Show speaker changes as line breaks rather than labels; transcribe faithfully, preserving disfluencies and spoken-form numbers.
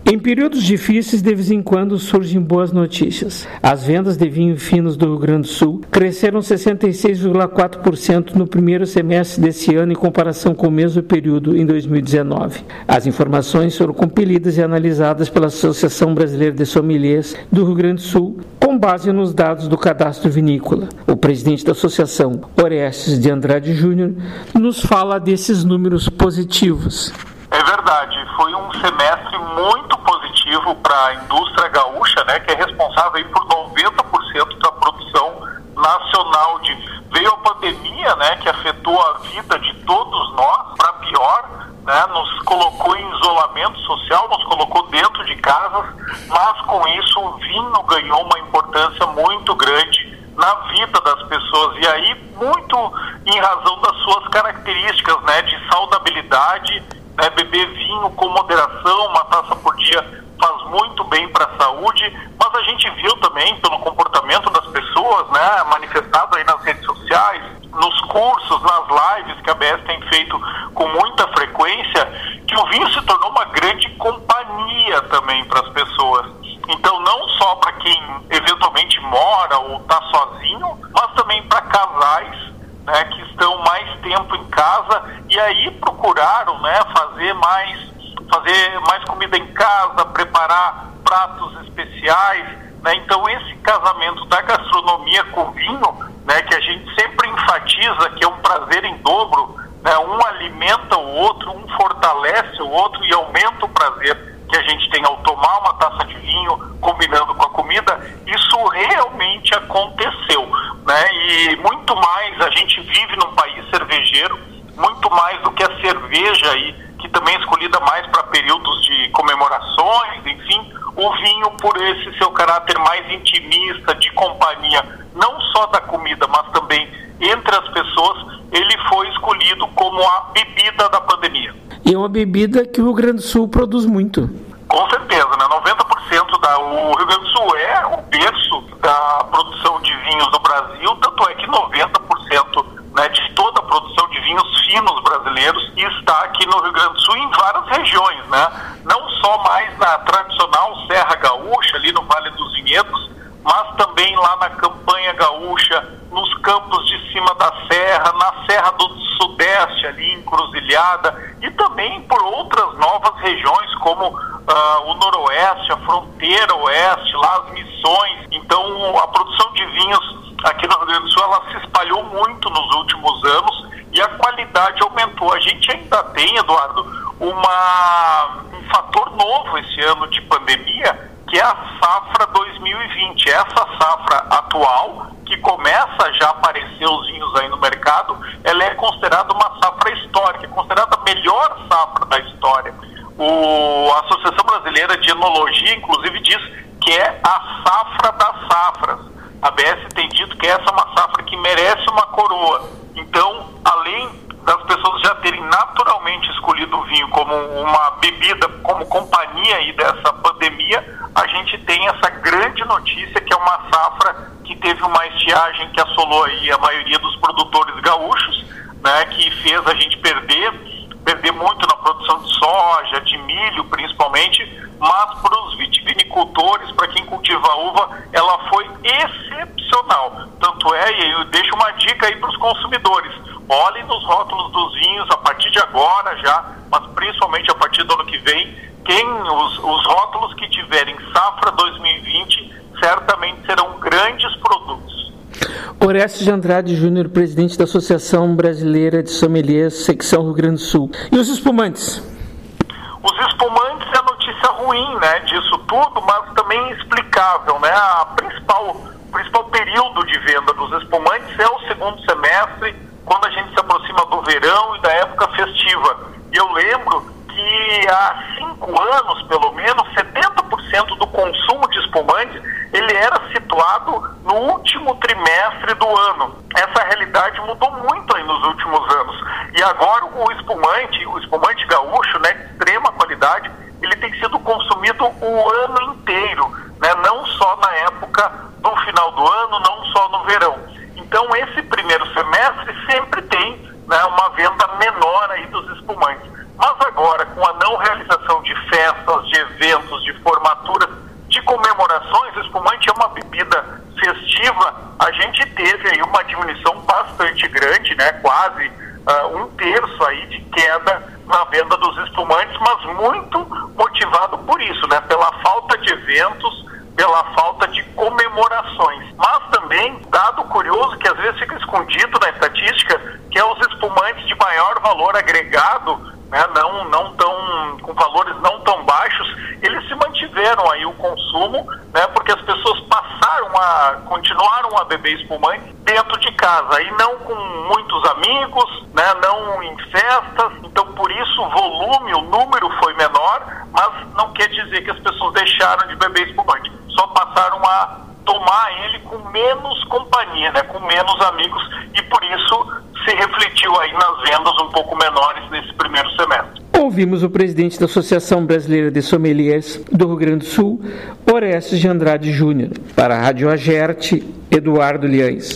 Em períodos difíceis, de vez em quando, surgem boas notícias. As vendas de vinhos finos do Rio Grande do Sul cresceram sessenta e seis vírgula quatro por cento no primeiro semestre desse ano em comparação com o mesmo período em dois mil e dezenove. As informações foram compilidas e analisadas pela Associação Brasileira de Sommeliers do Rio Grande do Sul, com base nos dados do cadastro vinícola. O presidente da associação, Orestes de Andrade Júnior, nos fala desses números positivos.
É verdade, foi um semestre muito positivo para a indústria gaúcha, né, que é responsável aí por noventa por cento da produção nacional de vinho. Veio a pandemia, né, que afetou a vida de todos nós, para pior, né, nos colocou em isolamento social, nos colocou dentro de casas, mas com isso o vinho ganhou uma importância muito grande na vida das pessoas, e aí muito em razão das suas características, né, de saudabilidade, né, beber vinho com moderação, uma taça por dia faz muito bem para a saúde, mas a gente viu também pelo comportamento das pessoas, né, manifestado aí nas redes sociais, nos cursos, nas lives que a B S tem feito com muita frequência, que o vinho se tornou uma grande companhia também para as pessoas. Então, não só para quem eventualmente mora ou está sozinho, mas também para casais, né, que estão mais tempo em casa e aí procuraram, né, fazer mais, fazer mais comida em casa, preparar pratos especiais, né? Então esse casamento da gastronomia com vinho, né, que a gente sempre enfatiza que é um prazer em dobro, né, um alimenta o outro, um fortalece o outro e aumenta o prazer que a gente tem ao tomar uma taça de vinho combinando com a comida. Isso realmente aconteceu, né? E muito mais, a gente vive num país cervejeiro, muito mais do que a cerveja aí, que também é escolhida mais para períodos de comemorações, enfim, o vinho, por esse seu caráter mais intimista, de companhia, não só da comida, mas também entre as pessoas, ele foi escolhido como a bebida da pandemia.
E é uma bebida que o Rio Grande do Sul produz muito.
Com certeza, né? noventa por cento da... O Rio Grande do Sul é o berço da produção de vinhos do Brasil, tanto é que noventa por cento, né, de toda a produção de vinhos finos brasileiros está aqui no Rio Grande do Sul, em várias regiões, né? Não só mais na tradicional Serra Gaúcha, ali no Vale dos Vinhedos, mas também lá na Campanha Gaúcha, nos campos de cima da serra, na Serra do Sudeste, ali em Cruzilhada, e também por outras novas regiões, como uh, o Noroeste, a Fronteira Oeste, lá as Missões. Então, a produção de vinhos aqui no Rio Grande do Sul, ela se espalhou muito nos últimos anos e a qualidade aumentou. A gente ainda tem, Eduardo, uma, um fator novo esse ano de pandemia, que é a safra dois mil e vinte. Essa safra atual, que começa já a aparecer os vinhos aí no mercado, ela é considerada uma safra histórica, é considerada a melhor safra da história. O, a Associação Brasileira de Enologia, inclusive, diz que é a safra das safras. A B S tem dito que essa é uma safra que merece uma coroa. Então, além das pessoas já terem naturalmente escolhido o vinho como uma bebida, como companhia aí dessa pandemia, a gente tem essa grande notícia que é uma safra que teve uma estiagem que assolou aí a maioria dos produtores gaúchos, né, que fez a gente perder, perder muito na produção de soja, de milho principalmente, mas para os vitivinicultores, para quem cultiva uva, ela foi excepcional. Tanto é, e eu deixo uma dica aí para os consumidores, olhem nos rótulos dos vinhos a partir de agora já, mas principalmente a partir do ano que vem, quem os, os rótulos que tiverem safra dois mil e vinte certamente serão grandes produtos.
Orestes de Andrade Júnior, presidente da Associação Brasileira de Sommeliers, secção Rio Grande do Sul. E os espumantes?
Os espumantes é a notícia ruim, né, disso tudo, mas também explicável, né? A principal, o principal período de venda dos espumantes é o segundo semestre, quando a gente se aproxima do verão e da época festiva. E eu lembro que há cinco anos, pelo menos, setenta por cento do consumo de espumantes, ele era situado no último trimestre do ano. Essa realidade mudou muito aí nos últimos anos. E agora o espumante, o espumante gaúcho, né, de extrema qualidade, ele tem sido consumido o ano inteiro, né, não só na época do final do ano, não só no verão. Então, esse primeiro semestre sempre tem, né, uma venda menor aí dos espumantes. Mas agora, com a não realização de festas, de eventos, de de formaturas, de comemorações. Espumante é uma bebida festiva. A gente teve aí uma diminuição bastante grande, né? Quase uh, um terço aí de queda na venda dos espumantes, mas muito motivado por isso, né? Pela falta de eventos, pela falta de comemorações. Mas também, dado curioso que às vezes fica escondido na estatística, que é os espumantes de maior valor agregado, né, não, não tão, com valores não tão baixos, eles se mantiveram aí o consumo, né, porque as pessoas passaram a, continuaram a beber espumante dentro de casa, e não com muitos amigos, né, não em festas. Então por isso o volume, o número foi menor, mas não quer dizer que as pessoas deixaram de beber espumante, só passaram a tomar ele com menos companhia, né, com menos amigos, e por isso se refletiu aí nas vendas um pouco menores nesse primeiro semestre.
Ouvimos o presidente da Associação Brasileira de Sommeliers do Rio Grande do Sul, Orestes de Andrade Júnior. Para a Rádio Agerte, Eduardo Liães.